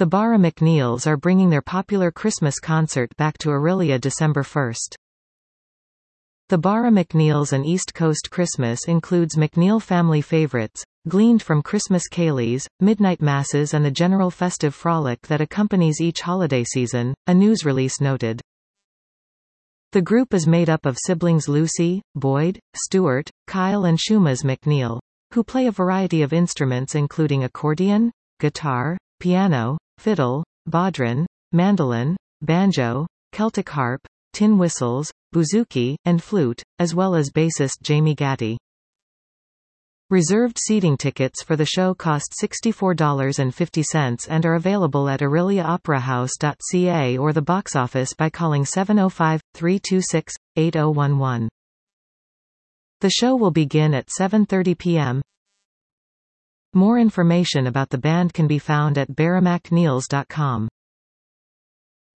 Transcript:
The Bara McNeils are bringing their popular Christmas concert back to Orillia December 1st. The Bara McNeils and East Coast Christmas includes McNeil family favorites, gleaned from Christmas ceilidhs, midnight masses and the general festive frolic that accompanies each holiday season, a news release noted. The group is made up of siblings Lucy, Boyd, Stuart, Kyle and Shumaz McNeil, who play a variety of instruments including accordion, guitar, piano, fiddle, bodhran, mandolin, banjo, Celtic harp, tin whistles, bouzouki, and flute, as well as bassist Jamie Gatti. Reserved seating tickets for the show cost $64.50 and are available at orilliaoperahouse.ca or the box office by calling 705-326-8011. The show will begin at 7:30 p.m. More information about the band can be found at baramacneils.com.